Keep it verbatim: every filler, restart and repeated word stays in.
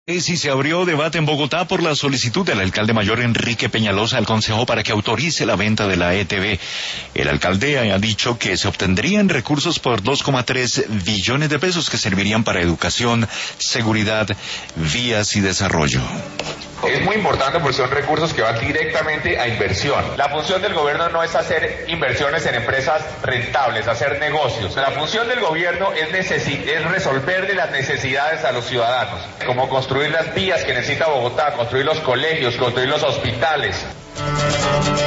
Si se abrió debate en Bogotá por la solicitud del alcalde mayor Enrique Peñalosa al Consejo para que autorice la venta de la E T V. El alcalde ha dicho que se obtendrían recursos por dos coma tres billones de pesos que servirían para educación, seguridad, vías y desarrollo. Es muy importante porque son recursos que van directamente a inversión. La función del gobierno no es hacer inversiones en empresas rentables, hacer negocios. La función del gobierno es, necesi- es resolverle las necesidades a los ciudadanos, como construir las vías que necesita Bogotá, construir los colegios, construir los hospitales.